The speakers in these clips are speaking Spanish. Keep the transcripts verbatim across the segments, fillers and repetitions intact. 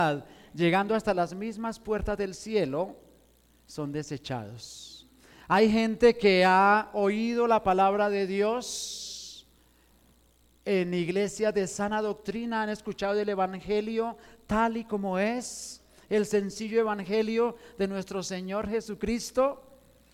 llegando hasta las mismas puertas del cielo, son desechados. Hay gente que ha oído la palabra de Dios en iglesias de sana doctrina, han escuchado el evangelio tal y como es, el sencillo evangelio de nuestro Señor Jesucristo,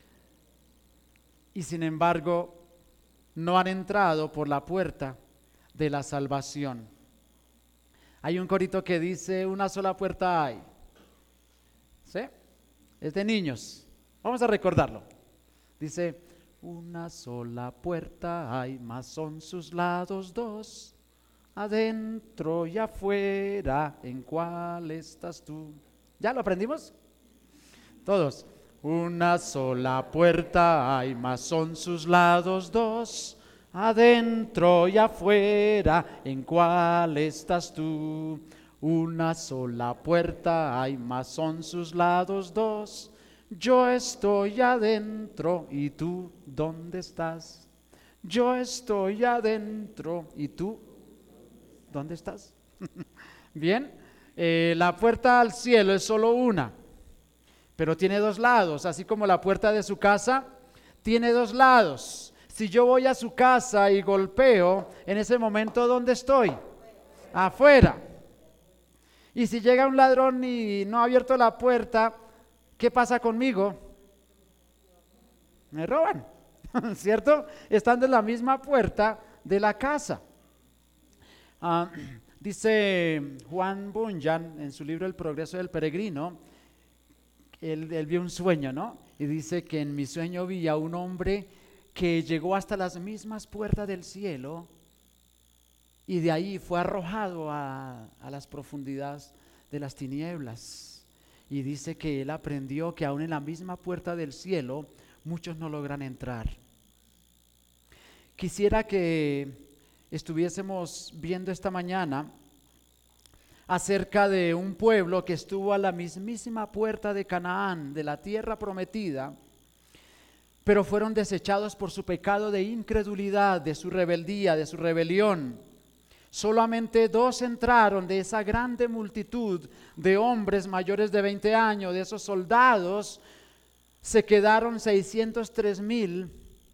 y sin embargo no han entrado por la puerta de la salvación. Hay un corito que dice: una sola puerta hay. ¿Sí? Es de niños. Vamos a recordarlo. Dice: una sola puerta hay, mas son sus lados dos, adentro y afuera, ¿en cuál estás tú? ¿Ya lo aprendimos? Todos. Una sola puerta hay, mas son sus lados dos, adentro y afuera, ¿en cuál estás tú? Una sola puerta hay, mas son sus lados dos, yo estoy adentro y tú, ¿dónde estás? Yo estoy adentro y tú, ¿dónde estás? Bien, eh, la puerta al cielo es solo una, pero tiene dos lados, así como la puerta de su casa tiene dos lados. Si yo voy a su casa y golpeo, en ese momento, ¿dónde estoy? Afuera. Y si llega un ladrón y no ha abierto la puerta, ¿qué pasa conmigo? Me roban, ¿cierto? Estando en la misma puerta de la casa. Uh, dice Juan Bunyan en su libro El progreso del peregrino, él, él vio un sueño, ¿no? Y dice que en mi sueño vi a un hombre que llegó hasta las mismas puertas del cielo y de ahí fue arrojado a, a las profundidades de las tinieblas. Y dice que él aprendió que aún en la misma puerta del cielo muchos no logran entrar. Quisiera que estuviésemos viendo esta mañana acerca de un pueblo que estuvo a la mismísima puerta de Canaán, de la tierra prometida, pero fueron desechados por su pecado de incredulidad, de su rebeldía, de su rebelión. Solamente dos entraron de esa grande multitud de hombres mayores de veinte años, de esos soldados. Se quedaron seiscientos tres mil.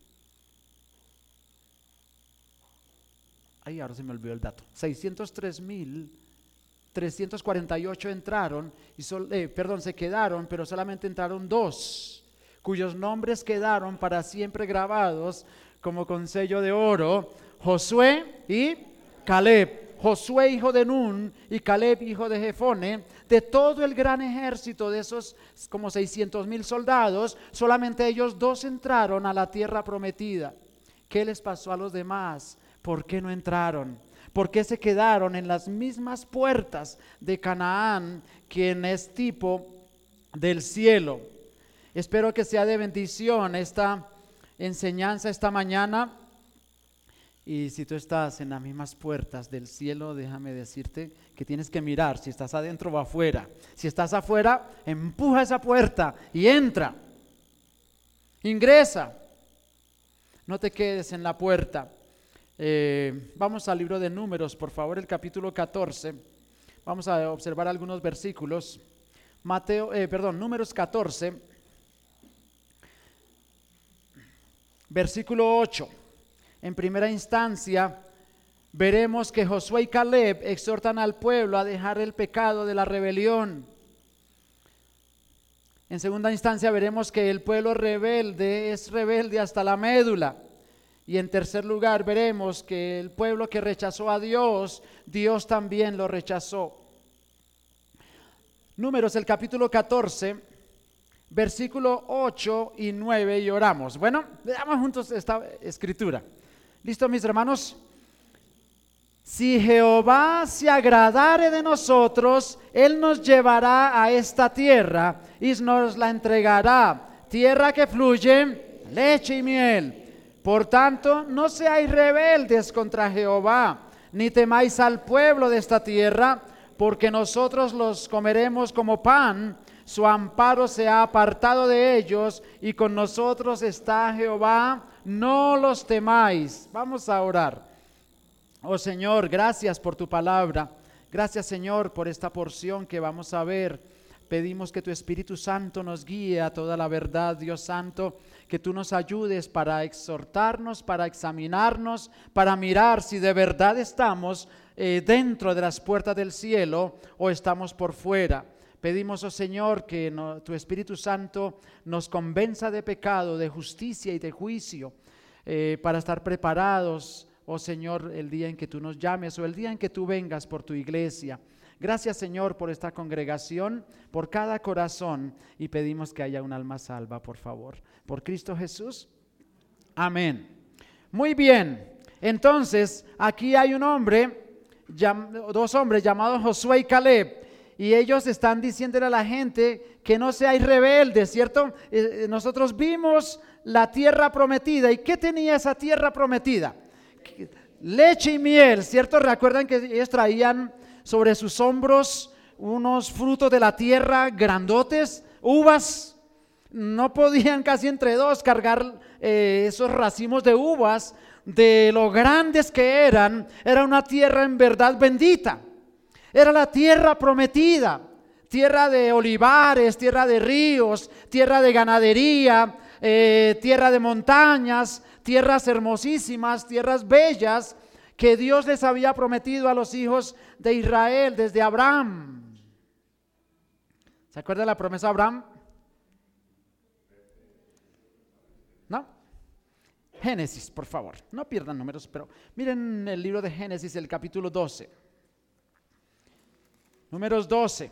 Ay, ahora se me olvidó el dato. seiscientos tres mil trescientos cuarenta y ocho entraron, y sol, eh, perdón, se quedaron, pero solamente entraron dos, cuyos nombres quedaron para siempre grabados como con sello de oro: Josué y Caleb. Josué hijo de Nun y Caleb hijo de Jefone. De todo el gran ejército de esos como seiscientos mil soldados, solamente ellos dos entraron a la tierra prometida. ¿Qué les pasó a los demás? ¿Por qué no entraron? ¿Por qué se quedaron en las mismas puertas de Canaán, quien es tipo del cielo? Espero que sea de bendición esta enseñanza esta mañana. Y si tú estás en las mismas puertas del cielo, déjame decirte que tienes que mirar si estás adentro o afuera. Si estás afuera, empuja esa puerta y entra. Ingresa. No te quedes en la puerta. Eh, vamos al libro de Números, por favor, el capítulo catorce. Vamos a observar algunos versículos. Mateo, eh, perdón, Números catorce, versículo ocho. En primera instancia, veremos que Josué y Caleb exhortan al pueblo a dejar el pecado de la rebelión. En segunda instancia, veremos que el pueblo rebelde es rebelde hasta la médula. Y en tercer lugar, veremos que el pueblo que rechazó a Dios, Dios también lo rechazó. Números, el capítulo catorce, versículo ocho y nueve, y oramos. Bueno, veamos juntos esta escritura. ¿Listo, mis hermanos? Si Jehová se agradare de nosotros, Él nos llevará a esta tierra y nos la entregará, tierra que fluye leche y miel. Por tanto, no seáis rebeldes contra Jehová, ni temáis al pueblo de esta tierra, porque nosotros los comeremos como pan. Su amparo se ha apartado de ellos, y con nosotros está Jehová, no los temáis. Vamos a orar. Oh Señor, gracias por tu palabra. Gracias, Señor, por esta porción que vamos a ver. Pedimos que tu Espíritu Santo nos guíe a toda la verdad, Dios Santo, que tú nos ayudes para exhortarnos, para examinarnos, para mirar si de verdad estamos eh, dentro de las puertas del cielo o estamos por fuera. Pedimos, oh Señor, que no, tu Espíritu Santo nos convenza de pecado, de justicia y de juicio, eh, para estar preparados, oh Señor, el día en que tú nos llames o el día en que tú vengas por tu iglesia. Gracias, Señor, por esta congregación, por cada corazón, y pedimos que haya un alma salva, por favor. Por Cristo Jesús. Amén. Muy bien. Entonces, aquí hay un hombre, dos hombres llamados Josué y Caleb, y ellos están diciéndole a la gente que no seáis rebeldes, ¿cierto? Eh, nosotros vimos la tierra prometida. ¿Y qué tenía esa tierra prometida? Leche y miel, ¿cierto? Recuerdan que ellos traían sobre sus hombros unos frutos de la tierra grandotes, uvas. No podían casi entre dos cargar eh, esos racimos de uvas, de lo grandes que eran. Era una tierra en verdad bendita. Era la tierra prometida, tierra de olivares, tierra de ríos, tierra de ganadería, eh, tierra de montañas, tierras hermosísimas, tierras bellas, que Dios les había prometido a los hijos de Israel desde Abraham. ¿Se acuerda de la promesa de Abraham? ¿No? Génesis, por favor, no pierdan números, pero miren el libro de Génesis, el capítulo doce. Números doce.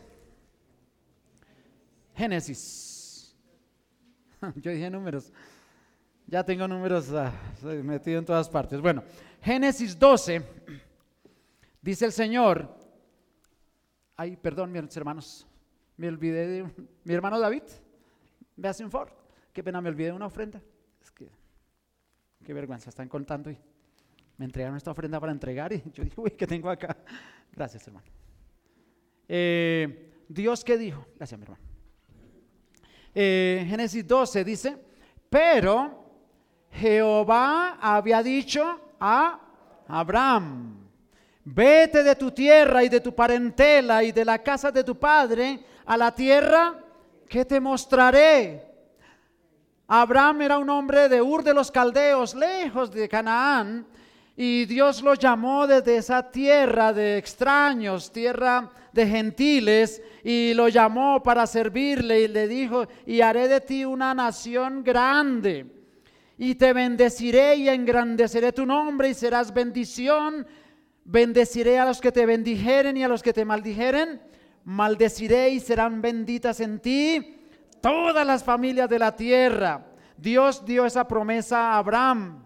Génesis. Yo dije números. Ya tengo números uh, metidos en todas partes. Bueno, Génesis doce, dice el Señor. Ay, perdón, mis hermanos, me olvidé de mi hermano David. Me hace un favor. Qué pena, me olvidé de una ofrenda. Es que, qué vergüenza, están contando y me entregaron esta ofrenda para entregar y yo dije, uy, ¿qué tengo acá? Gracias, hermano. Eh, Dios, ¿qué dijo? Gracias, mi hermano. Eh, Génesis doce dice, pero Jehová había dicho a Abraham, vete de tu tierra y de tu parentela y de la casa de tu padre a la tierra que te mostraré. Abraham era un hombre de Ur de los Caldeos, lejos de Canaán, y Dios lo llamó desde esa tierra de extraños, tierra de gentiles, y lo llamó para servirle y le dijo, y haré de ti una nación grande, y te bendeciré y engrandeceré tu nombre y serás bendición. Bendeciré a los que te bendijeren y a los que te maldijeren, maldeciré y serán benditas en ti todas las familias de la tierra. Dios dio esa promesa a Abraham.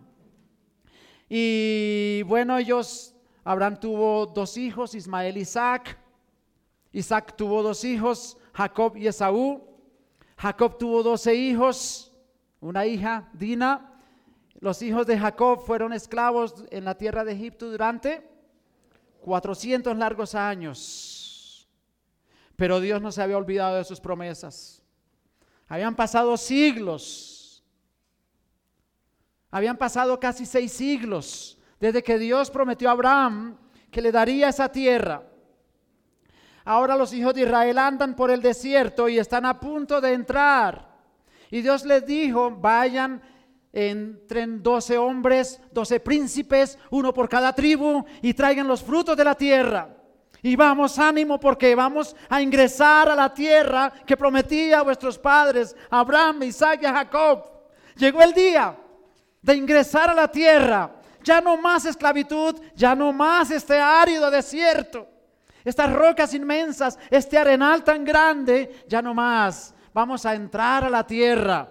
Y bueno, ellos, Abraham tuvo dos hijos, Ismael y Isaac. Isaac tuvo dos hijos, Jacob y Esaú. Jacob tuvo doce hijos, una hija, Dina. Los hijos de Jacob fueron esclavos en la tierra de Egipto durante cuatrocientos largos años. Pero Dios no se había olvidado de sus promesas. Habían pasado siglos. Habían pasado casi seis siglos desde que Dios prometió a Abraham que le daría esa tierra. Ahora los hijos de Israel andan por el desierto y están a punto de entrar. Y Dios les dijo, vayan, entren doce hombres, doce príncipes, uno por cada tribu, y traigan los frutos de la tierra. Y vamos, ánimo, porque vamos a ingresar a la tierra que prometía a vuestros padres, a Abraham, Isaac y a Jacob. Llegó el día de ingresar a la tierra. Ya no más esclavitud, ya no más este árido desierto, estas rocas inmensas, este arenal tan grande, ya no más. Vamos a entrar a la tierra.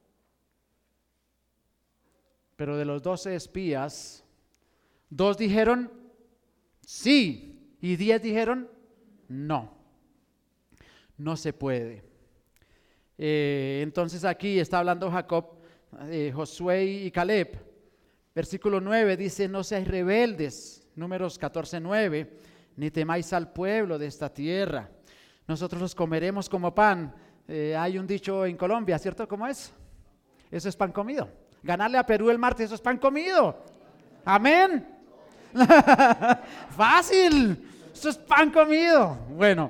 Pero de los doce espías, dos dijeron sí y diez dijeron no. No se puede. Eh, entonces aquí está hablando Jacob, eh, Josué y Caleb. Versículo nueve dice, no seáis rebeldes. Números catorce, nueve. Ni temáis al pueblo de esta tierra. Nosotros los comeremos como pan. Eh, hay un dicho en Colombia, ¿cierto? ¿Cómo es? Eso es pan comido. Ganarle a Perú el martes, eso es pan comido. Amén. Fácil. Eso es pan comido. Bueno,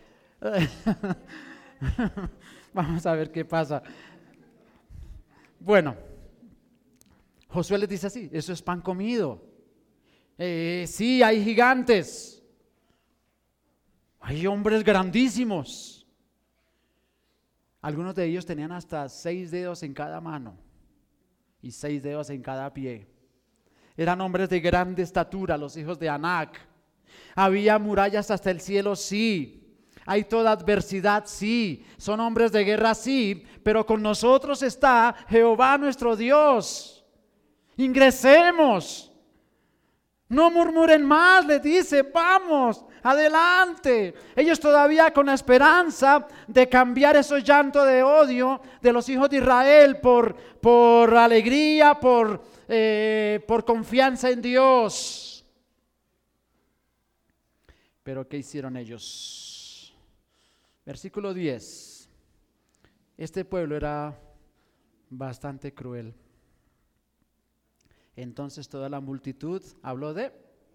vamos a ver qué pasa. Bueno, Josué les dice así, eso es pan comido. Eh, sí, hay gigantes. Hay hombres grandísimos. Algunos de ellos tenían hasta seis dedos en cada mano y seis dedos en cada pie. Eran hombres de grande estatura, los hijos de Anac. Había murallas hasta el cielo, sí. Hay toda adversidad, sí. Son hombres de guerra, sí. Pero con nosotros está Jehová nuestro Dios. Ingresemos. No murmuren más, les dice, vamos, adelante. Ellos todavía con la esperanza de cambiar esos llantos de odio de los hijos de Israel por, por alegría, por, eh, por confianza en Dios. Pero ¿qué hicieron ellos? Versículo diez. Este pueblo era bastante cruel. Entonces toda la multitud habló de,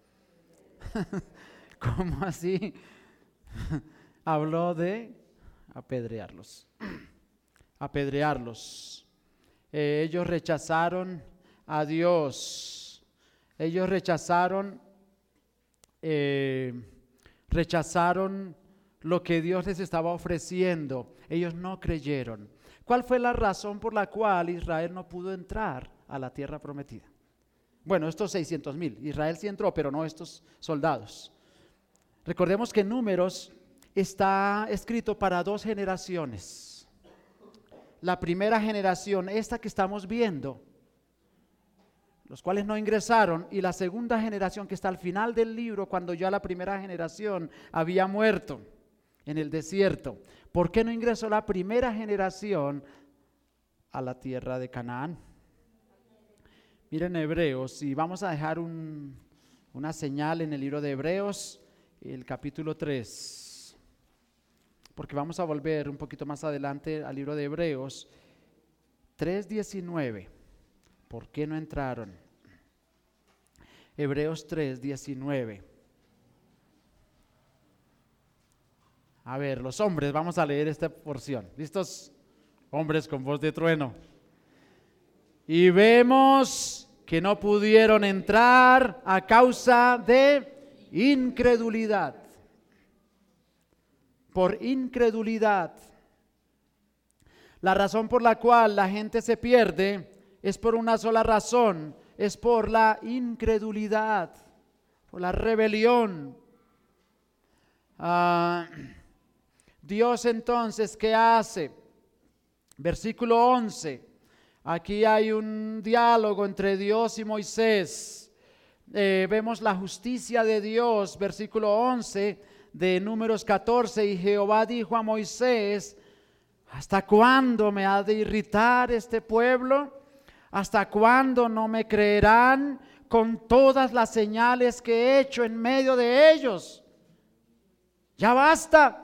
¿cómo así? Habló de apedrearlos, apedrearlos. Eh, ellos rechazaron a Dios, ellos rechazaron, eh, rechazaron lo que Dios les estaba ofreciendo. Ellos no creyeron. ¿Cuál fue la razón por la cual Israel no pudo entrar a la tierra prometida? Bueno, estos seiscientos mil, Israel sí entró, pero no estos soldados. Recordemos que Números está escrito para dos generaciones. La primera generación, esta que estamos viendo, los cuales no ingresaron, y la segunda generación que está al final del libro, cuando ya la primera generación había muerto en el desierto. ¿Por qué no ingresó la primera generación a la tierra de Canaán? Miren Hebreos, y vamos a dejar un, una señal en el libro de Hebreos, el capítulo tres, porque vamos a volver un poquito más adelante al libro de Hebreos, tres diecinueve. ¿Por qué no entraron? Hebreos tres diecinueve. A ver, los hombres, vamos a leer esta porción. ¿Listos? Hombres con voz de trueno. Y vemos que no pudieron entrar a causa de incredulidad. Por incredulidad. La razón por la cual la gente se pierde es por una sola razón, es por la incredulidad, por la rebelión. Ah, Dios entonces, ¿qué hace? Versículo once. Aquí hay un diálogo entre Dios y Moisés. Eh, vemos la justicia de Dios, versículo once de Números catorce. Y Jehová dijo a Moisés: ¿hasta cuándo me ha de irritar este pueblo? ¿Hasta cuándo no me creerán con todas las señales que he hecho en medio de ellos? Ya basta.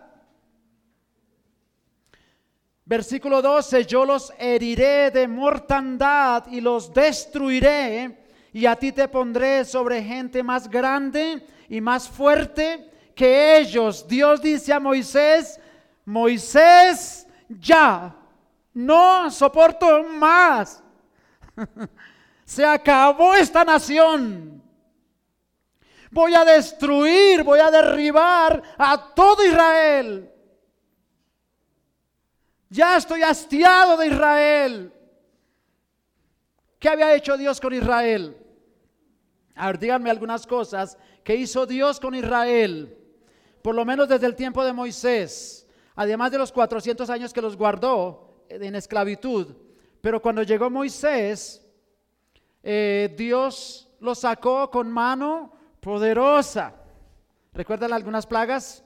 Versículo doce, yo los heriré de mortandad y los destruiré, y a ti te pondré sobre gente más grande y más fuerte que ellos. Dios dice a Moisés: Moisés, ya, no soporto más. Se acabó esta nación. Voy a destruir, voy a derribar a todo Israel. Ya estoy hastiado de Israel. ¿Qué había hecho Dios con Israel? A ver, díganme algunas cosas que hizo Dios con Israel, por lo menos desde el tiempo de Moisés, además de los cuatrocientos años que los guardó en esclavitud. Pero cuando llegó Moisés, eh, Dios los sacó con mano poderosa. ¿Recuerdan algunas plagas?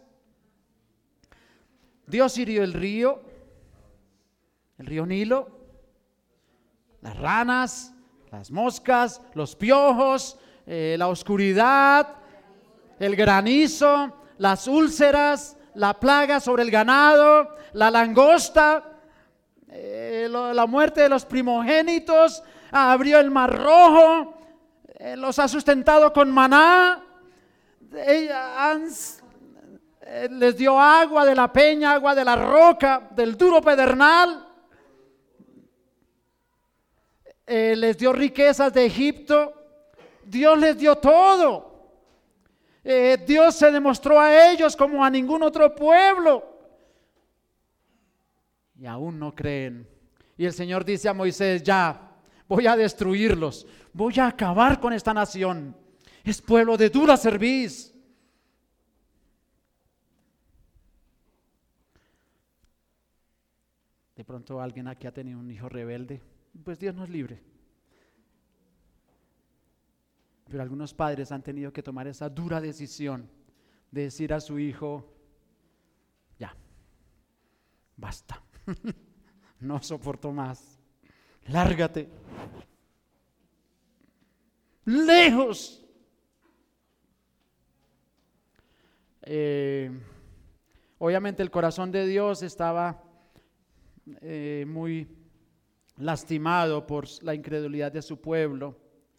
Dios hirió el río. El río Nilo, las ranas, las moscas, los piojos, eh, la oscuridad, el granizo, las úlceras, la plaga sobre el ganado, la langosta, eh, lo, la muerte de los primogénitos, abrió el mar rojo, eh, los ha sustentado con maná. ella han, eh, les dio agua de la peña, agua de la roca, del duro pedernal. Eh, les dio riquezas de Egipto. Dios les dio todo. Eh, Dios se demostró a ellos como a ningún otro pueblo. Y aún no creen. Y el Señor dice a Moisés: ya, voy a destruirlos. Voy a acabar con esta nación. Es pueblo de dura cerviz. De pronto alguien aquí ha tenido un hijo rebelde. Pues Dios nos libre. Pero algunos padres han tenido que tomar esa dura decisión de decir a su hijo: ya, basta, no soporto más, lárgate, lejos. Eh, obviamente el corazón de Dios estaba eh, muy lastimado por la incredulidad de su pueblo.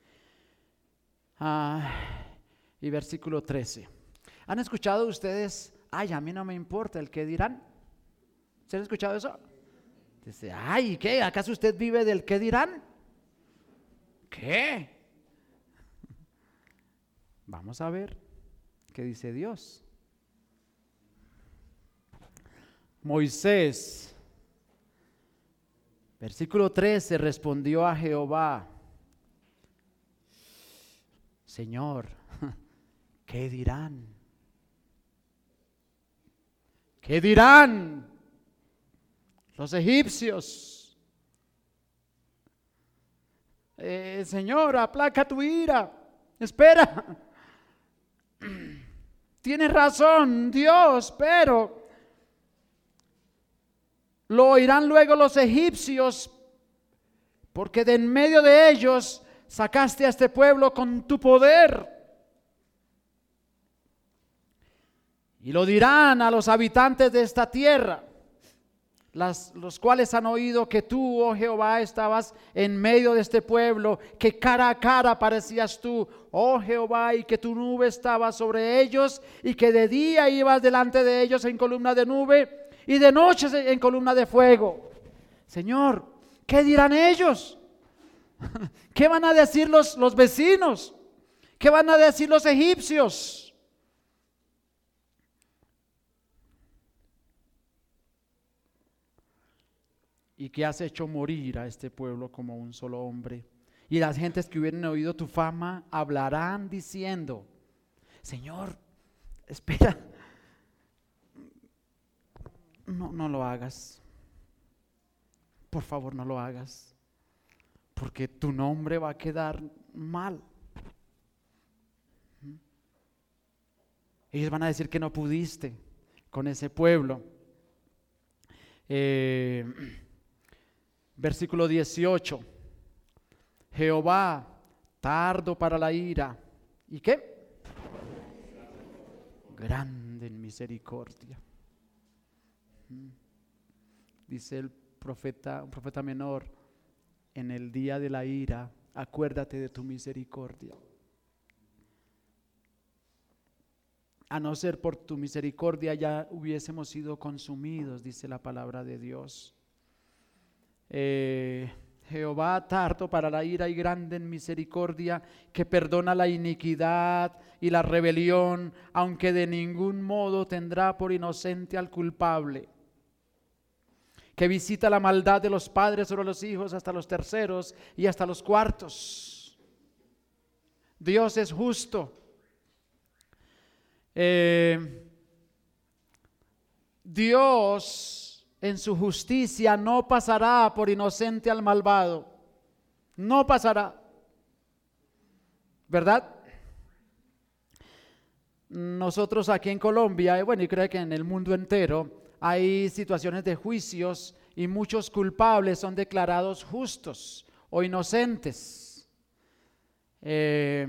Ah, y versículo trece. ¿Han escuchado ustedes? Ay, a mí no me importa el qué dirán. ¿Se han escuchado eso? Dice: ay, ¿qué? ¿Acaso usted vive del qué dirán? ¿Qué? Vamos a ver qué dice Dios. Moisés, versículo trece, respondió a Jehová: Señor, ¿qué dirán? ¿Qué dirán los egipcios? Eh, Señor, aplaca tu ira. Espera. Tienes razón, Dios, pero lo oirán luego los egipcios, porque de en medio de ellos sacaste a este pueblo con tu poder. Y lo dirán a los habitantes de esta tierra, las, los cuales han oído que tú, oh Jehová, estabas en medio de este pueblo, que cara a cara parecías tú, oh Jehová, y que tu nube estaba sobre ellos, y que de día ibas delante de ellos en columna de nube, y de noche en columna de fuego. Señor, ¿qué dirán ellos? ¿Qué van a decir los, los vecinos? ¿Qué van a decir los egipcios? Y que has hecho morir a este pueblo como un solo hombre. Y las gentes que hubieran oído tu fama hablarán diciendo: Señor, espera, no, no lo hagas. Por favor, no lo hagas, porque tu nombre va a quedar mal. Ellos van a decir que no pudiste con ese pueblo. Eh, versículo dieciocho. Jehová, tardo para la ira. ¿Y qué? Grande en misericordia. Dice el profeta, un profeta menor: en el día de la ira, acuérdate de tu misericordia. A no ser por tu misericordia ya hubiésemos sido consumidos, dice la palabra de Dios. Eh, Jehová, tardo para la ira y grande en misericordia, que perdona la iniquidad y la rebelión, aunque de ningún modo tendrá por inocente al culpable. Que visita la maldad de los padres sobre los hijos hasta los terceros y hasta los cuartos. Dios es justo. Eh, Dios en su justicia no pasará por inocente al malvado. No pasará. ¿Verdad? Nosotros aquí en Colombia, bueno, y creo que en el mundo entero, hay situaciones de juicios y muchos culpables son declarados justos o inocentes. Eh,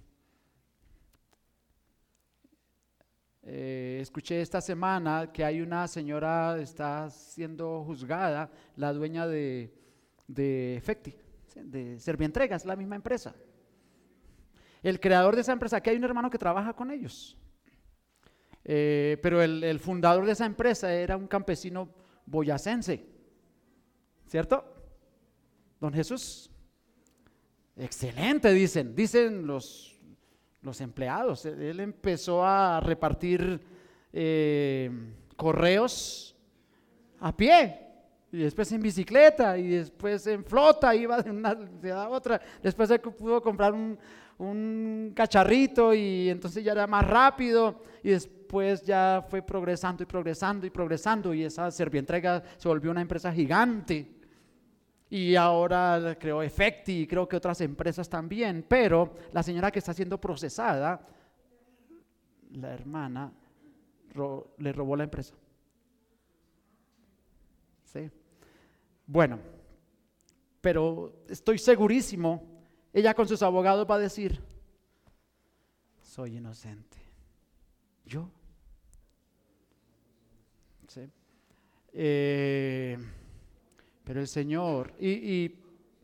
eh, escuché esta semana que hay una señora, está siendo juzgada, la dueña de, de Efecti, de Servientregas, la misma empresa. El creador de esa empresa, aquí hay un hermano que trabaja con ellos, eh, pero el, el fundador de esa empresa era un campesino boyacense, ¿cierto? Don Jesús, excelente, dicen, dicen los, los empleados. Él empezó a repartir eh, correos a pie, y después en bicicleta, y después en flota, iba de una ciudad a otra. Después se pudo comprar un, un cacharrito, y entonces ya era más rápido, y después ya fue progresando y progresando y progresando, y esa Servientrega se volvió una empresa gigante. Y ahora creó Efecti y creo que otras empresas también, pero la señora que está siendo procesada, la hermana, ro, le robó la empresa. ¿Sí? Bueno, pero estoy segurísimo, ella con sus abogados va a decir, soy inocente. ¿Yo? ¿Sí? Eh... Pero el Señor, y, y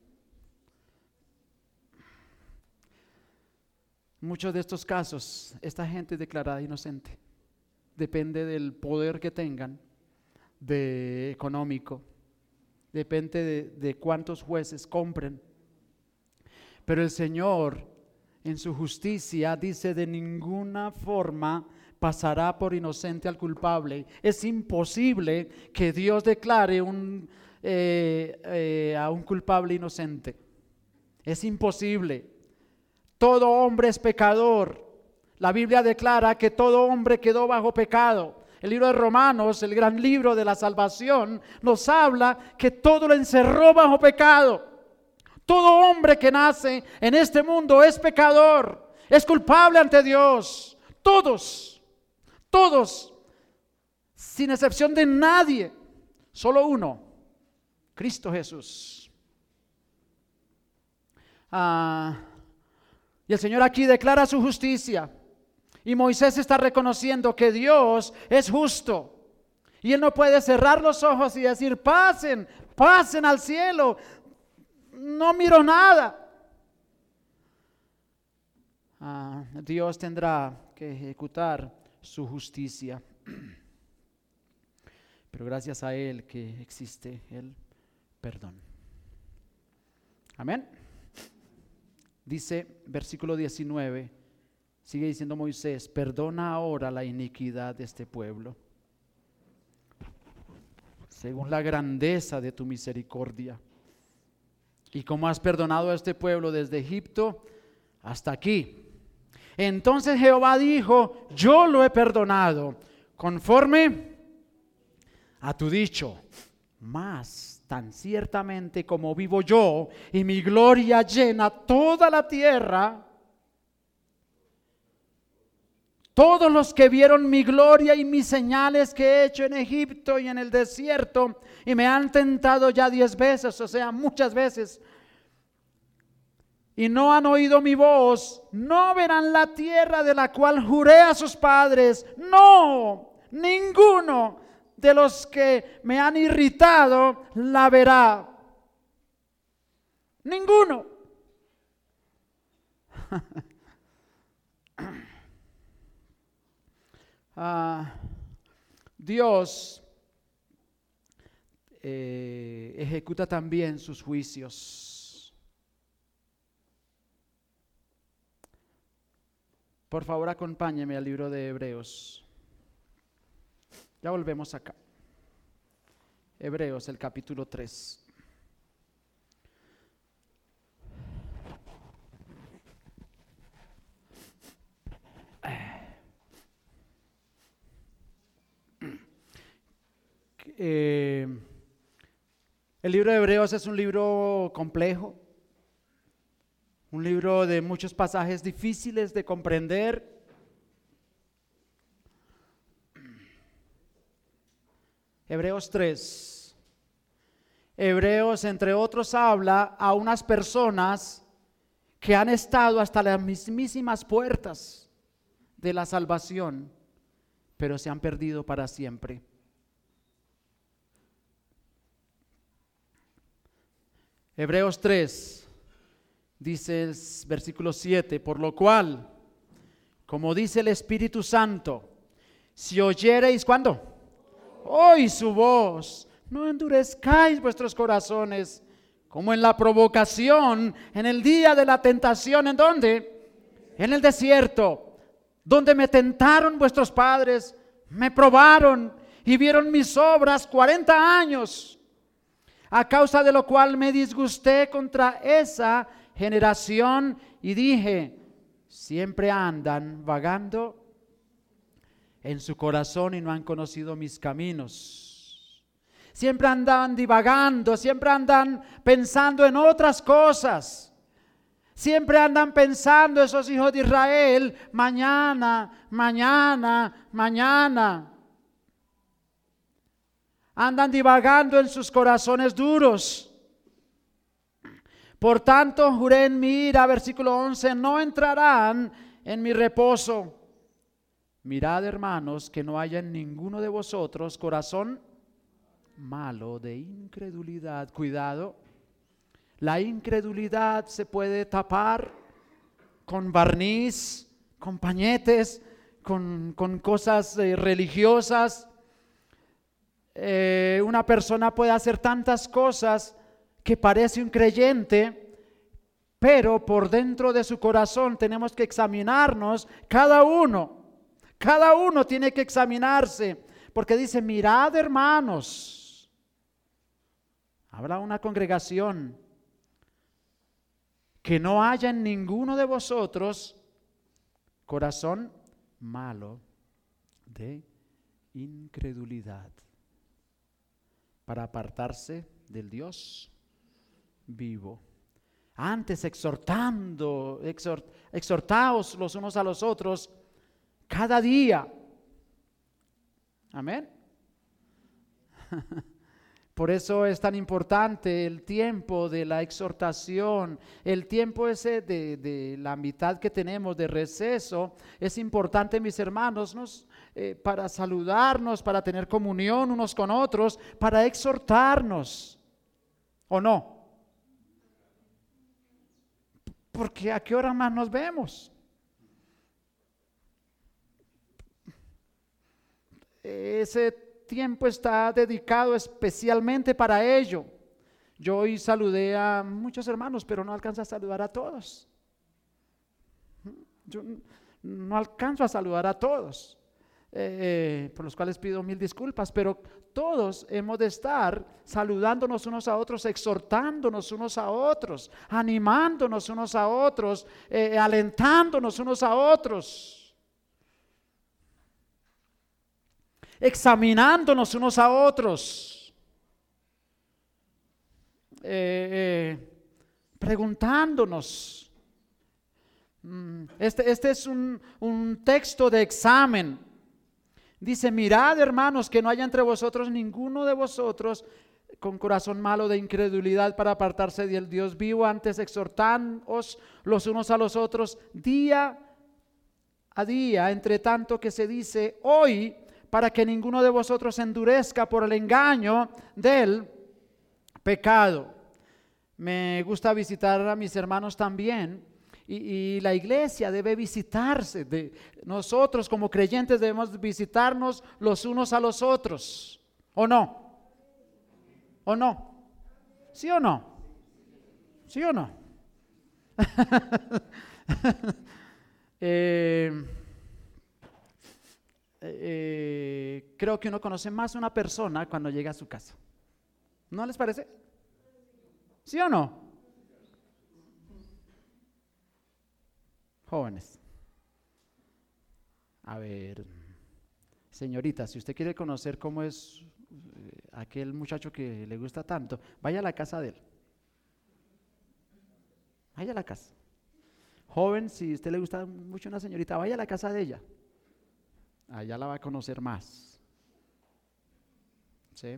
muchos de estos casos, esta gente es declarada inocente. Depende del poder que tengan, de económico, depende de, de cuántos jueces compren. Pero el Señor, en su justicia, dice: de ninguna forma pasará por inocente al culpable. Es imposible que Dios declare un Eh, eh, a un culpable inocente. Es imposible. Todo hombre es pecador. La Biblia declara que todo hombre quedó bajo pecado. El libro de Romanos, el gran libro de la salvación, nos habla que todo lo encerró bajo pecado. Todo hombre que nace en este mundo es pecador, es culpable ante Dios. Todos, todos, sin excepción de nadie. Solo uno: Cristo Jesús. Ah, y el Señor aquí declara su justicia, y Moisés está reconociendo que Dios es justo, y él no puede cerrar los ojos y decir: pasen, pasen al cielo, no miro nada. Ah, Dios tendrá que ejecutar su justicia, pero gracias a Él que existe el perdón. Amén. Dice versículo diecinueve, sigue diciendo Moisés: perdona ahora la iniquidad de este pueblo, según la grandeza de tu misericordia, y como has perdonado a este pueblo desde Egipto hasta aquí. Entonces Jehová dijo: yo lo he perdonado conforme a tu dicho, mas tan ciertamente como vivo yo y mi gloria llena toda la tierra, todos los que vieron mi gloria y mis señales que he hecho en Egipto y en el desierto, y me han tentado ya diez veces, o sea, muchas veces, y no han oído mi voz, no verán la tierra de la cual juré a sus padres. No, ninguno de los que me han irritado la verá. Ninguno. ah, Dios eh, ejecuta también sus juicios. Por favor, acompáñeme al libro de Hebreos. Ya volvemos acá. Hebreos, el capítulo tres. Eh, el libro de Hebreos es un libro complejo, un libro de muchos pasajes difíciles de comprender. Hebreos tres. Hebreos, entre otros, habla a unas personas que han estado hasta las mismísimas puertas de la salvación, pero se han perdido para siempre. Hebreos tres, Dice el versículo siete, por lo cual, como dice el Espíritu Santo, si oyereis, ¿cuándo? Hoy su voz, no endurezcáis vuestros corazones, como en la provocación, en el día de la tentación, ¿en dónde? En el desierto, donde me tentaron vuestros padres, me probaron y vieron mis obras cuarenta años, a causa de lo cual me disgusté contra esa generación y dije, siempre andan vagando en su corazón y no han conocido mis caminos. Siempre andan divagando, siempre andan pensando en otras cosas. Siempre andan pensando esos hijos de Israel, mañana, mañana, mañana. Andan divagando en sus corazones duros. Por tanto, juré en mi ira, versículo once, no entrarán en mi reposo. Mirad, hermanos, que no haya en ninguno de vosotros corazón malo de incredulidad. Cuidado, la incredulidad se puede tapar con barniz, con pañetes, con, con cosas eh, religiosas. Eh, una persona puede hacer tantas cosas que parece un creyente, pero por dentro de su corazón tenemos que examinarnos cada uno, cada uno tiene que examinarse, porque dice, mirad hermanos, habrá una congregación, que no haya en ninguno de vosotros corazón malo de incredulidad, para apartarse del Dios vivo. Antes exhortando, exhort, exhortaos los unos a los otros cada día. Amén. Por eso es tan importante el tiempo de la exhortación, el tiempo ese de, de la mitad que tenemos de receso. Es importante, mis hermanos, nos, eh, para saludarnos, para tener comunión unos con otros, para exhortarnos, ¿o no? Porque ¿a qué hora más nos vemos? Ese tiempo está dedicado especialmente para ello. Yo hoy saludé a muchos hermanos, pero no alcanzo a saludar a todos. Yo no alcanzo a saludar a todos, eh, por los cuales pido mil disculpas, pero todos hemos de estar saludándonos unos a otros, exhortándonos unos a otros, animándonos unos a otros, eh, alentándonos unos a otros, examinándonos unos a otros, eh, eh, preguntándonos. Este, este es un, un texto de examen. Dice, mirad hermanos, que no haya entre vosotros ninguno de vosotros con corazón malo de incredulidad para apartarse del Dios vivo, antes exhortaos los unos a los otros día a día, entre tanto que se dice hoy, para que ninguno de vosotros se endurezca por el engaño del pecado. Me gusta visitar a mis hermanos también. Y, y la iglesia debe visitarse. De, nosotros como creyentes debemos visitarnos los unos a los otros. ¿O no? ¿O no? ¿Sí o no? ¿Sí o no? eh, eh, creo que uno conoce más a una persona cuando llega a su casa. ¿No les parece? ¿Sí o no? Jóvenes, a ver, señorita, si usted quiere conocer cómo es eh, aquel muchacho que le gusta tanto, vaya a la casa de él. Vaya a la casa. Joven, si a usted le gusta mucho una señorita, vaya a la casa de ella. Allá la va a conocer más. ¿Sí?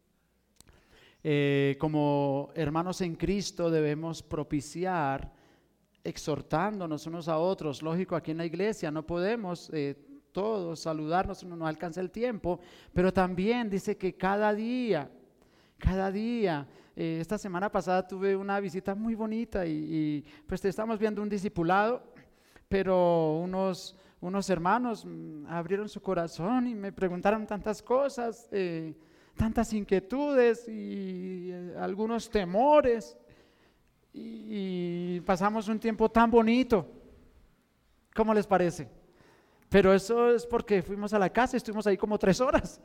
Eh, como hermanos en Cristo debemos propiciar, exhortándonos unos a otros. Lógico, aquí en la iglesia no podemos eh, todos saludarnos, no nos alcanza el tiempo, pero también dice que cada día, cada día Eh, esta semana pasada tuve una visita muy bonita y, y pues estamos viendo un discipulado, pero unos, unos hermanos mm, abrieron su corazón y me preguntaron tantas cosas, eh, tantas inquietudes y eh, algunos temores, y, y pasamos un tiempo tan bonito. ¿Cómo les parece? Pero eso es porque fuimos a la casa y estuvimos ahí como tres horas.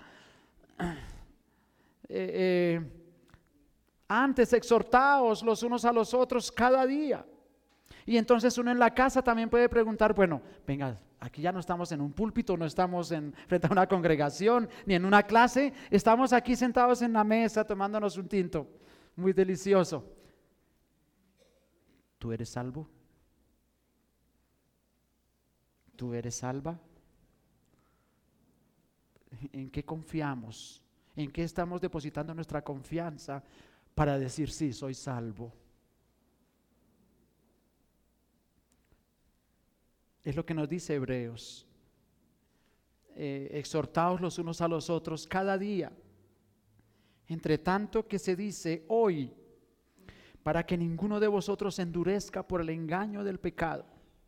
Eh, eh, antes exhortaos los unos a los otros cada día. Y entonces uno en la casa también puede preguntar, bueno, venga, aquí ya no estamos en un púlpito, no estamos en, frente a una congregación, ni en una clase, estamos aquí sentados en la mesa tomándonos un tinto, muy delicioso. ¿Tú eres salvo? ¿Tú eres salva? ¿En qué confiamos? ¿En qué estamos depositando nuestra confianza para decir sí, soy salvo? Es lo que nos dice Hebreos. Eh, exhortaos los unos a los otros cada día, entre tanto que se dice hoy, para que ninguno de vosotros se endurezca por el engaño del pecado.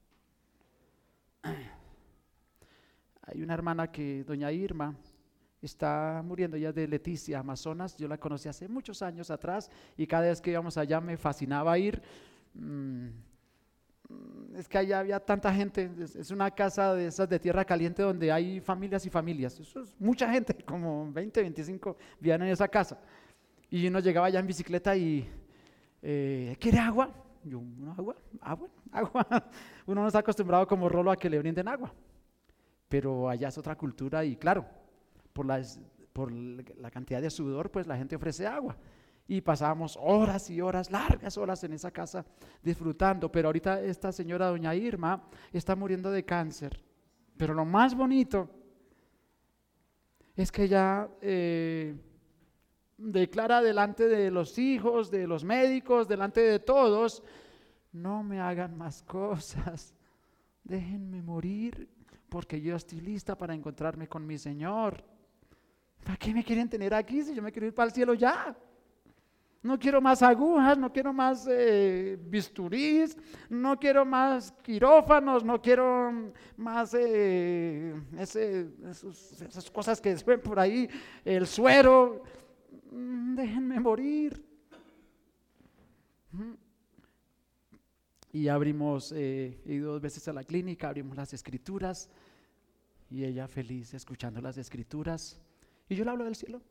Hay una hermana que, doña Irma, está muriendo, ella es de Leticia, Amazonas. Yo la conocí hace muchos años atrás y cada vez que íbamos allá me fascinaba ir. Mm, es que allá había tanta gente, es, es una casa de esas de tierra caliente donde hay familias y familias. Eso es mucha gente, como veinte, veinticinco vivían en esa casa. Y uno llegaba allá en bicicleta y, eh, ¿quiere agua? Yo, ¿no, agua? ¿Agua? ¿Agua? Uno no está acostumbrado como Rolo a que le brinden agua. Pero allá es otra cultura y claro, por la, por la cantidad de sudor, pues la gente ofrece agua. Y pasábamos horas y horas, largas horas en esa casa disfrutando. Pero ahorita esta señora, doña Irma, está muriendo de cáncer. Pero lo más bonito es que ella eh, declara delante de los hijos, de los médicos, delante de todos: no me hagan más cosas, déjenme morir, porque yo estoy lista para encontrarme con mi Señor. ¿Para qué me quieren tener aquí si yo me quiero ir para el cielo ya? No quiero más agujas, no quiero más eh, bisturís, no quiero más quirófanos, no quiero más eh, ese, esos, esas cosas que se ven por ahí, el suero. Déjenme morir. Y abrimos, eh, he ido dos veces a la clínica, abrimos las escrituras y ella feliz escuchando las escrituras y yo le hablo del cielo.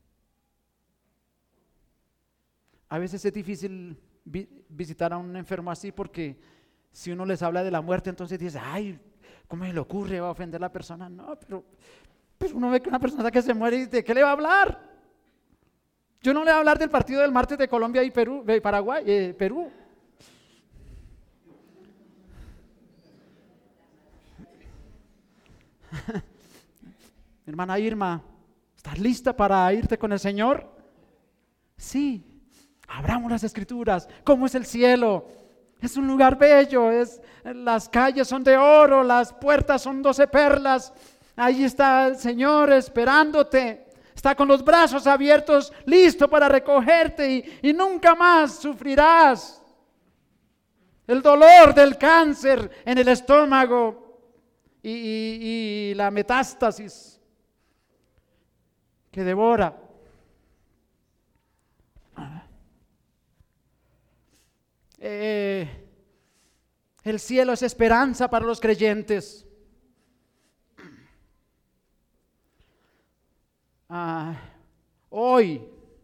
A veces es difícil vi- visitar a un enfermo así porque si uno les habla de la muerte, entonces dice, ay, ¿cómo se le ocurre? ¿Va a ofender a la persona? No, pero, pero uno ve que una persona que se muere y ¿de qué le va a hablar? Yo no le voy a hablar del partido del martes de Colombia y Perú, de Paraguay, eh, Perú. Hermana Irma, ¿estás lista para irte con el Señor? Sí. Abramos las escrituras. ¿Cómo es el cielo? Es un lugar bello, es, las calles son de oro, las puertas son doce perlas. Ahí está el Señor esperándote. Está con los brazos abiertos, listo para recogerte y, y nunca más sufrirás el dolor del cáncer en el estómago y, y, y la metástasis que devora. Eh, el cielo es esperanza para los creyentes. Ah, hoy,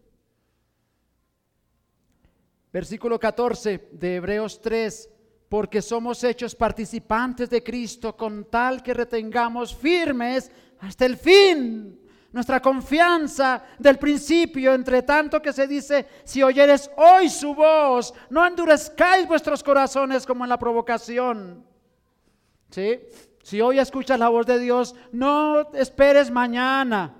versículo catorce de Hebreos tres, porque somos hechos participantes de Cristo con tal que retengamos firmes hasta el fin nuestra confianza del principio, entre tanto que se dice, si oyeres hoy su voz, no endurezcáis vuestros corazones como en la provocación. ¿Sí? Si hoy escuchas la voz de Dios, no esperes mañana,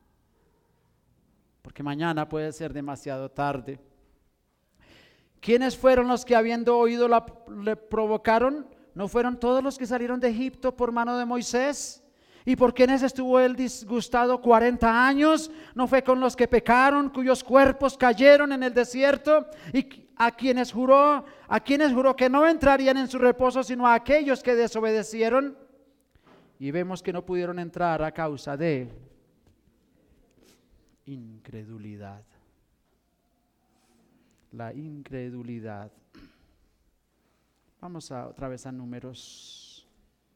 porque mañana puede ser demasiado tarde. ¿Quiénes fueron los que habiendo oído la, le provocaron? ¿No fueron todos los que salieron de Egipto por mano de Moisés? ¿Y por quiénes estuvo él disgustado cuarenta años? ¿No fue con los que pecaron, cuyos cuerpos cayeron en el desierto? ¿Y a quienes juró, a quienes juró que no entrarían en su reposo, sino a aquellos que desobedecieron? Y vemos que no pudieron entrar a causa de incredulidad. La incredulidad. Vamos a, otra vez a Números.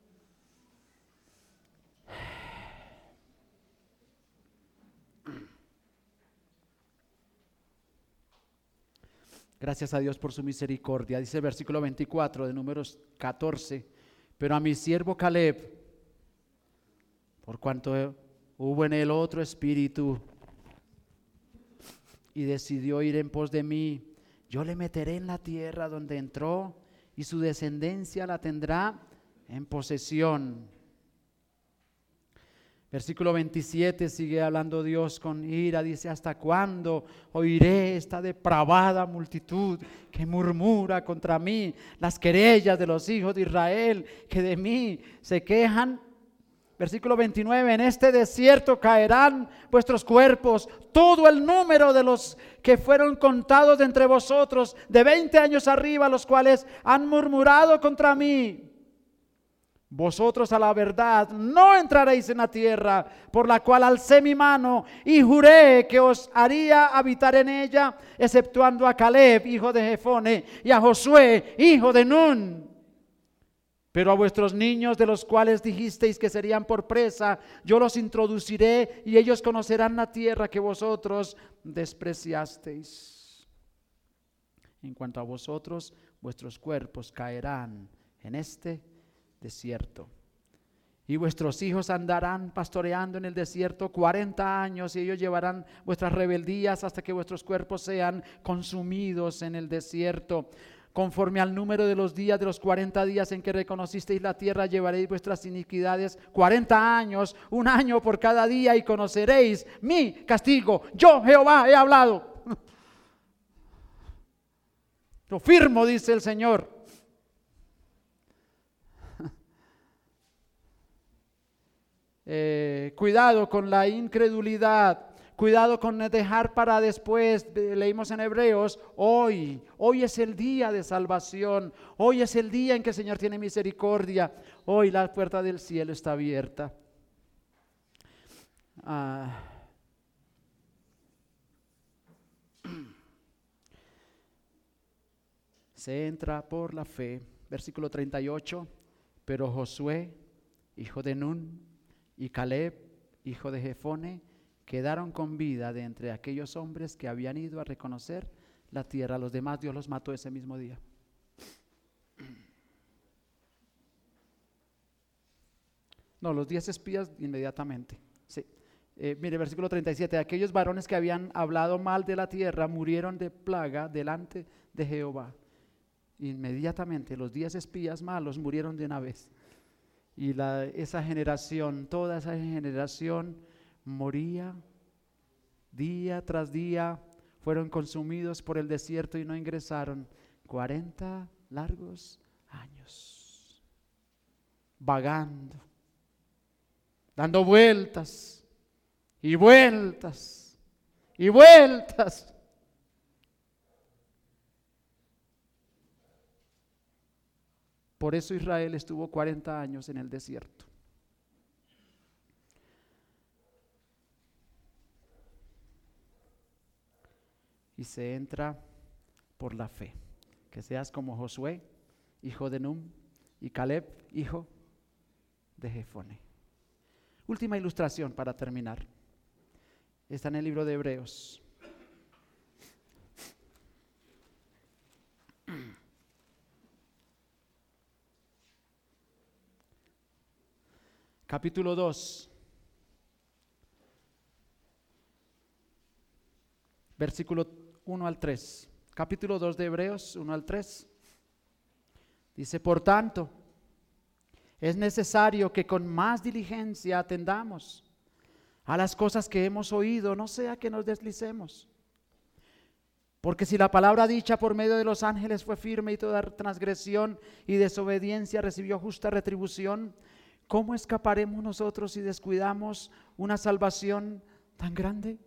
Gracias a Dios por su misericordia. Dice el versículo veinticuatro de Números catorce. Pero a mi siervo Caleb, por cuanto hubo en él otro espíritu y decidió ir en pos de mí, yo le meteré en la tierra donde entró y su descendencia la tendrá en posesión. Versículo veintisiete sigue hablando Dios con ira, dice: ¿hasta cuándo oiré esta depravada multitud que murmura contra mí las querellas de los hijos de Israel, que de mí se quejan? Versículo veintinueve: en este desierto caerán vuestros cuerpos, todo el número de los que fueron contados de entre vosotros, de veinte años arriba, los cuales han murmurado contra mí. Vosotros a la verdad no entraréis en la tierra por la cual alcé mi mano y juré que os haría habitar en ella, exceptuando a Caleb, hijo de Jefone, y a Josué, hijo de Nun. Pero a vuestros niños, de los cuales dijisteis que serían por presa, yo los introduciré y ellos conocerán la tierra que vosotros despreciasteis. En cuanto a vosotros, vuestros cuerpos caerán en este desierto, y vuestros hijos andarán pastoreando en el desierto cuarenta años, y ellos llevarán vuestras rebeldías hasta que vuestros cuerpos sean consumidos en el desierto. Conforme al número de los días de los cuarenta días en que reconocisteis la tierra, llevaréis vuestras iniquidades cuarenta años, un año por cada día, y conoceréis mi castigo. Yo, Jehová, he hablado. Lo firmo, dice el Señor. Eh, cuidado con la incredulidad, cuidado con dejar para después. Leímos en Hebreos: hoy, hoy es el día de salvación, hoy es el día en que el Señor tiene misericordia, hoy la puerta del cielo está abierta. Ah. Se entra por la fe. Versículo treinta y ocho: pero Josué, hijo de Nun, y Caleb, hijo de Jefone, quedaron con vida de entre aquellos hombres que habían ido a reconocer la tierra. Los demás Dios los mató ese mismo día. No, los diez espías inmediatamente. Sí. Eh, mire, versículo treinta y siete: aquellos varones que habían hablado mal de la tierra murieron de plaga delante de Jehová. Inmediatamente los diez espías malos murieron de una vez. Y la, esa generación, toda esa generación moría día tras día, fueron consumidos por el desierto y no ingresaron. cuarenta largos años, vagando, dando vueltas y vueltas y vueltas. Por eso Israel estuvo cuarenta años en el desierto. Y se entra por la fe. Que seas como Josué, hijo de Nun, y Caleb, hijo de Jefone. Última ilustración para terminar. Está en el libro de Hebreos. Capítulo dos, versículo uno al tres. Capítulo dos de Hebreos, uno al tres. Dice: por tanto, es necesario que con más diligencia atendamos a las cosas que hemos oído, no sea que nos deslicemos. Porque si la palabra dicha por medio de los ángeles fue firme, y toda transgresión y desobediencia recibió justa retribución, ¿cómo escaparemos nosotros si descuidamos una salvación tan grande?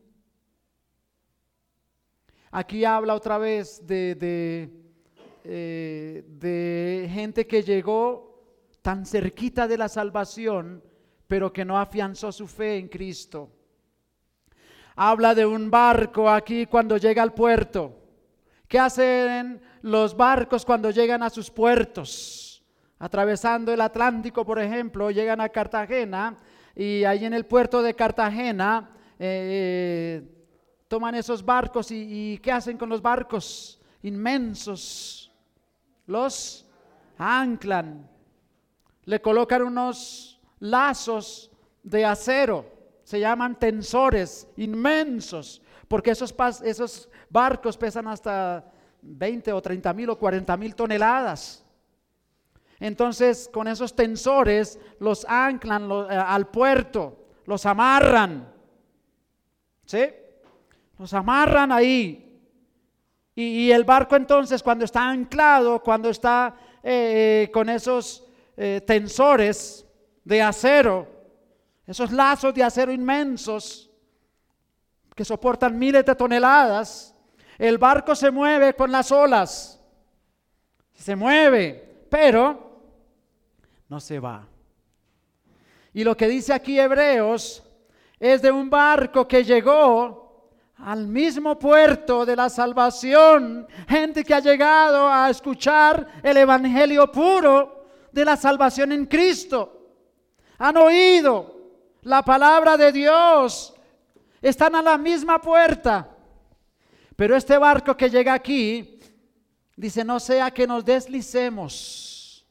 Aquí habla otra vez de, de, eh, de gente que llegó tan cerquita de la salvación, pero que no afianzó su fe en Cristo. Habla de un barco aquí cuando llega al puerto. ¿Qué hacen los barcos cuando llegan a sus puertos? Atravesando el Atlántico, por ejemplo, llegan a Cartagena y ahí en el puerto de Cartagena eh, toman esos barcos y, y ¿qué hacen con los barcos inmensos? Los anclan, le colocan unos lazos de acero, se llaman tensores inmensos, porque esos, esos barcos pesan hasta veinte o treinta mil o cuarenta mil toneladas. Entonces con esos tensores los anclan lo, eh, al puerto, los amarran, ¿sí? Los amarran ahí. Y, y el barco entonces cuando está anclado, cuando está eh, con esos eh, tensores de acero, esos lazos de acero inmensos que soportan miles de toneladas, el barco se mueve con las olas, se mueve, pero no se va. Y lo que dice aquí Hebreos es de un barco que llegó al mismo puerto de la salvación, gente que ha llegado a escuchar el evangelio puro de la salvación en Cristo, han oído la palabra de Dios, están a la misma puerta. Pero este barco que llega aquí dice: no sea que nos deslicemos.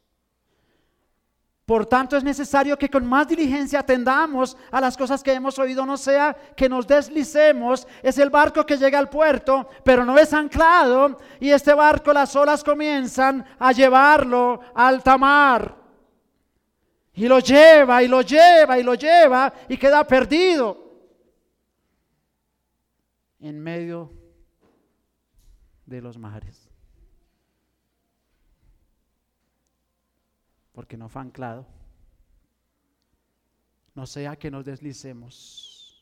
Por tanto es necesario que con más diligencia atendamos a las cosas que hemos oído, no sea que nos deslicemos. Es el barco que llega al puerto, pero no es anclado, y este barco, las olas comienzan a llevarlo a alta mar. Y lo lleva, y lo lleva, y lo lleva, y queda perdido en medio de los mares. Porque no fue anclado. No sea que nos deslicemos.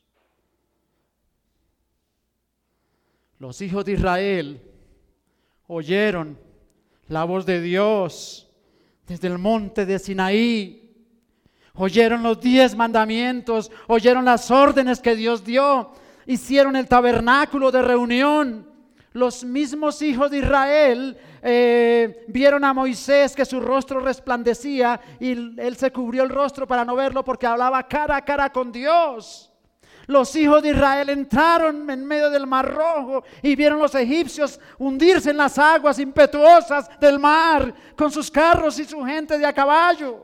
Los hijos de Israel oyeron la voz de Dios desde el monte de Sinaí. Oyeron los diez mandamientos, oyeron las órdenes que Dios dio, hicieron el tabernáculo de reunión. Los mismos hijos de Israel eh, vieron a Moisés que su rostro resplandecía y él se cubrió el rostro para no verlo porque hablaba cara a cara con Dios. Los hijos de Israel entraron en medio del mar Rojo y vieron los egipcios hundirse en las aguas impetuosas del mar con sus carros y su gente de a caballo.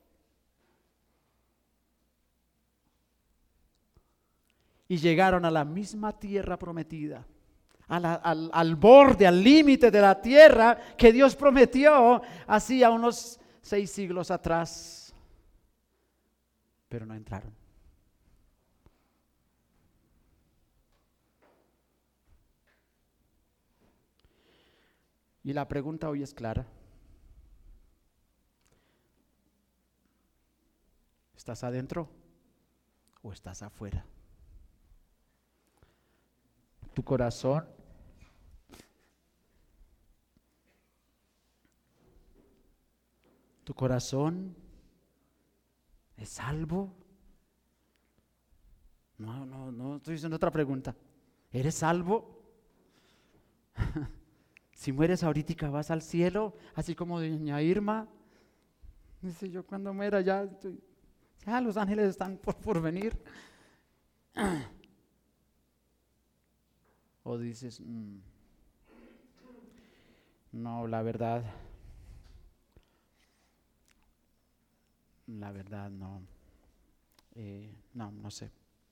Y llegaron a la misma tierra prometida. A la, al, al borde, al límite de la tierra que Dios prometió hacía unos seis siglos atrás, pero no entraron. Y la pregunta hoy es clara: ¿estás adentro o estás afuera? Tu corazón ¿Tu corazón es salvo? No, no, no, estoy diciendo otra pregunta. ¿Eres salvo? Si mueres ahorita vas al cielo, así como doña Irma. Dice: yo cuando muera ya, estoy, ya los ángeles están por, por venir. O dices: mmm, no, la verdad, la verdad no, eh, no, no sé.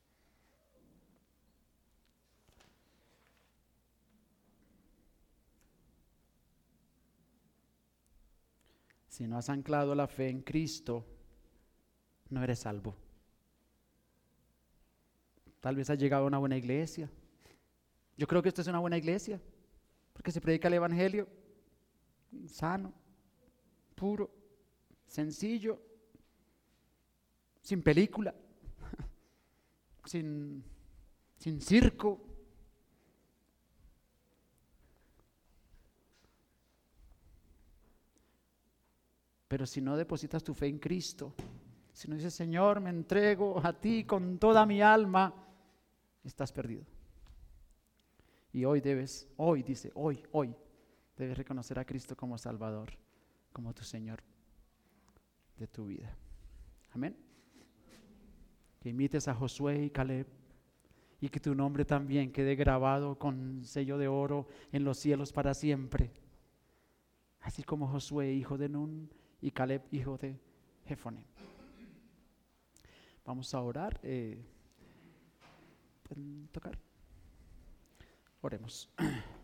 Si no has anclado la fe en Cristo, no eres salvo. Tal vez has llegado a una buena iglesia. Yo creo que esta es una buena iglesia, porque se predica el evangelio sano, puro, sencillo. sin película, sin, sin circo. Pero si no depositas tu fe en Cristo, si no dices, Señor, me entrego a ti con toda mi alma, estás perdido. Y hoy debes, hoy dice, hoy, hoy, debes reconocer a Cristo como Salvador, como tu Señor de tu vida. Amén. Que imites a Josué y Caleb y que tu nombre también quede grabado con sello de oro en los cielos para siempre. Así como Josué, hijo de Nun, y Caleb, hijo de Jefoné. Vamos a orar. Eh, ¿Pueden tocar? Oremos.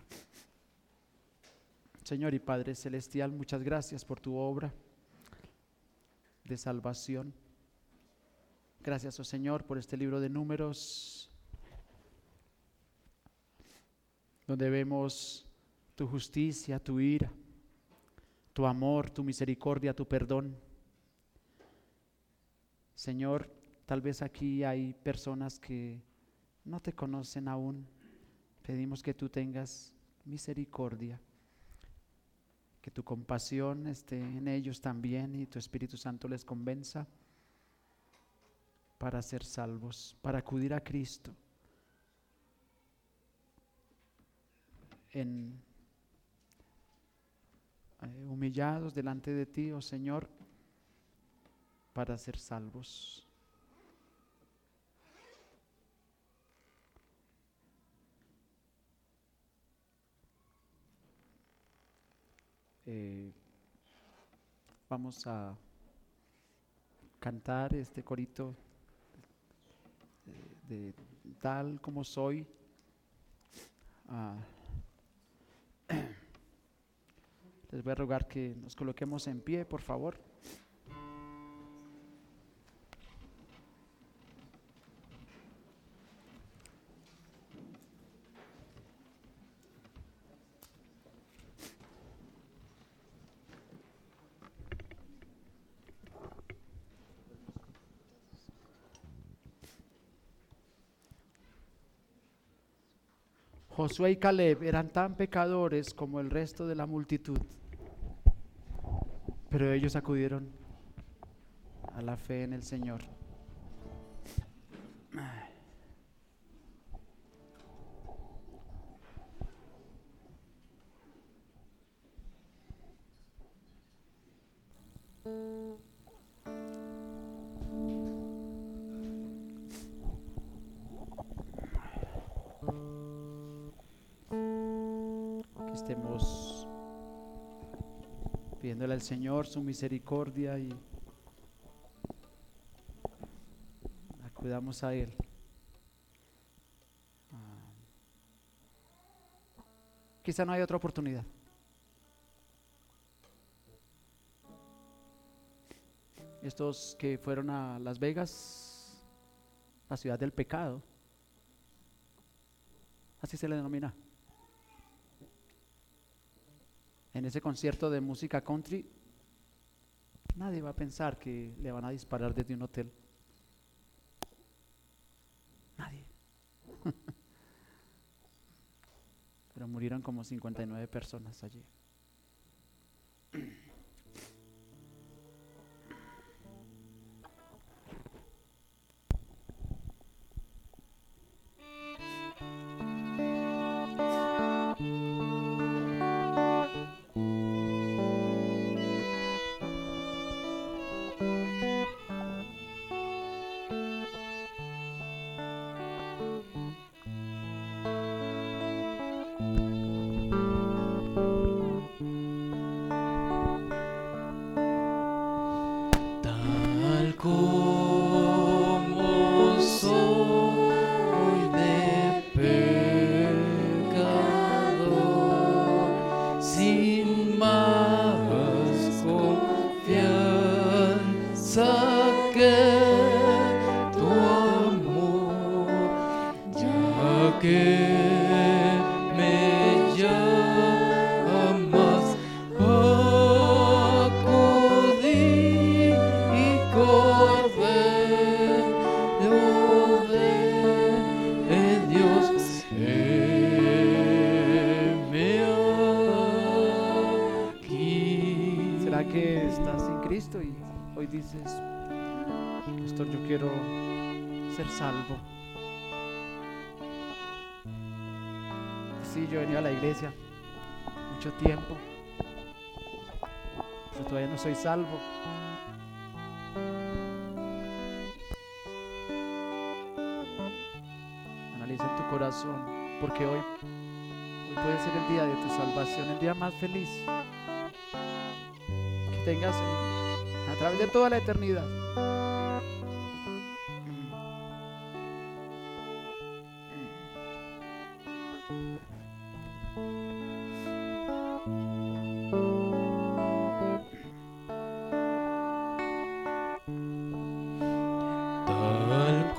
Señor y Padre Celestial, muchas gracias por tu obra de salvación. Gracias, oh Señor, por este libro de Números, donde vemos tu justicia, tu ira, tu amor, tu misericordia, tu perdón. Señor, tal vez aquí hay personas que no te conocen aún. Pedimos que tú tengas misericordia, que tu compasión esté en ellos también y tu Espíritu Santo les convenza para ser salvos, para acudir a Cristo en, eh, humillados delante de ti, oh Señor, para ser salvos. Eh, vamos a cantar este corito de, de tal como soy. Ah, les voy a rogar que nos coloquemos en pie, por favor. Josué y Caleb eran tan pecadores como el resto de la multitud, pero ellos acudieron a la fe en el Señor. Que estemos pidiéndole al Señor su misericordia y acudamos a Él. Ah, quizá no hay otra oportunidad. Estos que fueron a Las Vegas, la ciudad del pecado, así se le denomina. En ese concierto de música country, nadie va a pensar que le van a disparar desde un hotel. Nadie. Pero murieron como cincuenta y nueve personas allí. Cristo y hoy dices, pastor, yo quiero ser salvo. Sí, yo he venido a la iglesia mucho tiempo, pero todavía no soy salvo. Analiza en tu corazón, porque hoy, hoy puede ser el día de tu salvación, el día más feliz que tengas en, a través de toda la eternidad. Tal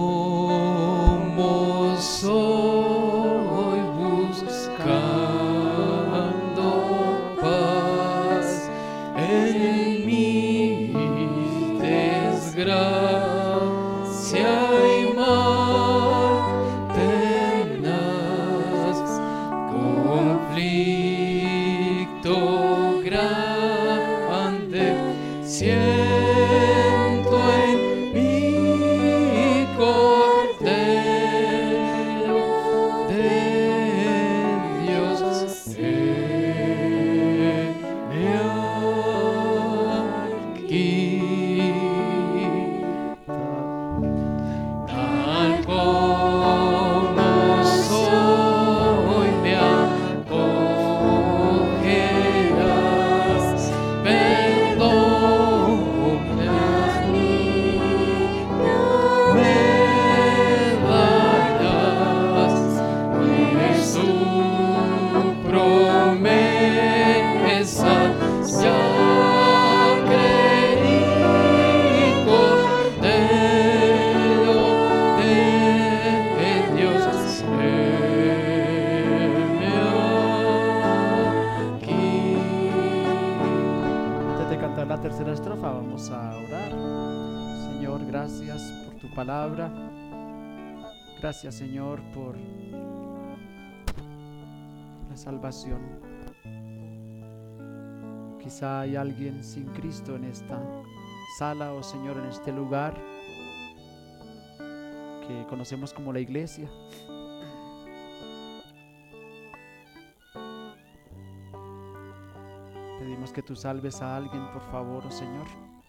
como soy, buscando paz en mi desgracia y mal tenaz, conflicto grande, siento en mi Cordero de Dios, heme aquí. Tal como soy, me acogerás, perdonas mí, me darás, pues tu promesa ya creí, Cordero de Dios, heme aquí. Antes de cantar la tercera estrofa, vamos a orar. Señor, gracias por tu palabra. Gracias, Señor, por la salvación. Quizá hay alguien sin Cristo en esta sala o, Señor, en este lugar que conocemos como la iglesia. Pedimos que tú salves a alguien, por favor, oh Señor.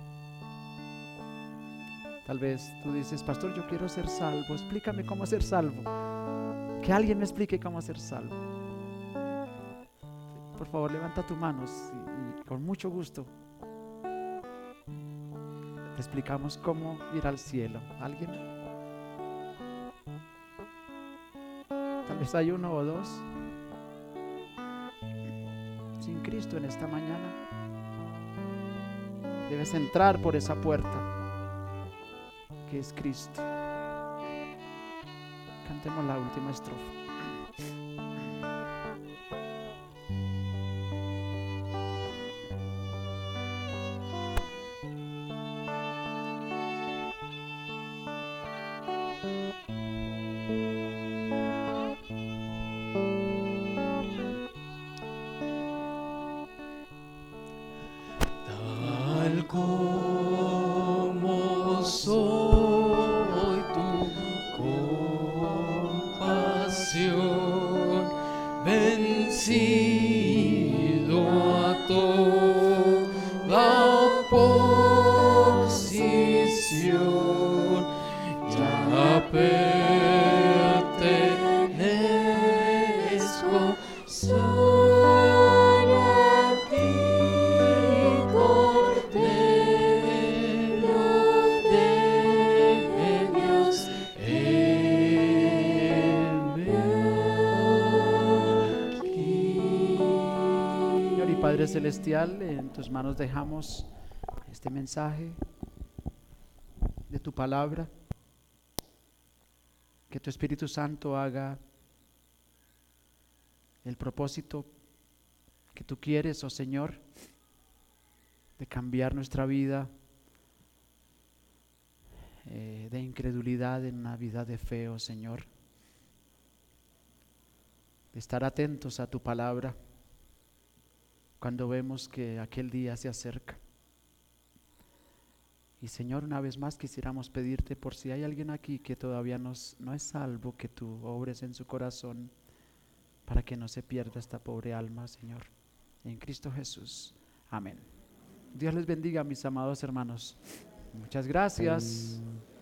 Tal vez tú dices, pastor, yo quiero ser salvo, explícame cómo ser salvo. Que alguien me explique cómo ser salvo. Por favor, levanta tu mano y, y con mucho gusto te explicamos cómo ir al cielo. ¿Alguien? Tal vez hay uno o dos sin Cristo en esta mañana. Debes entrar por esa puerta que es Cristo. Cantemos la última estrofa. Tal como soy, tu compasión, vencido a toda oposición, ya pertenezco solo a ti, Cordero de Dios, heme aquí. Señor y Padre Celestial, en tus manos dejamos este mensaje de tu palabra. Que tu Espíritu Santo haga el propósito que tú quieres, oh Señor, de cambiar nuestra vida eh, de incredulidad en una vida de fe, oh Señor. De estar atentos a tu palabra cuando vemos que aquel día se acerca. Y Señor, una vez más quisiéramos pedirte por si hay alguien aquí que todavía no, es- no es salvo, que tú obres en su corazón para que no se pierda esta pobre alma, Señor. En Cristo Jesús. Amén. Dios les bendiga, mis amados hermanos. Muchas gracias.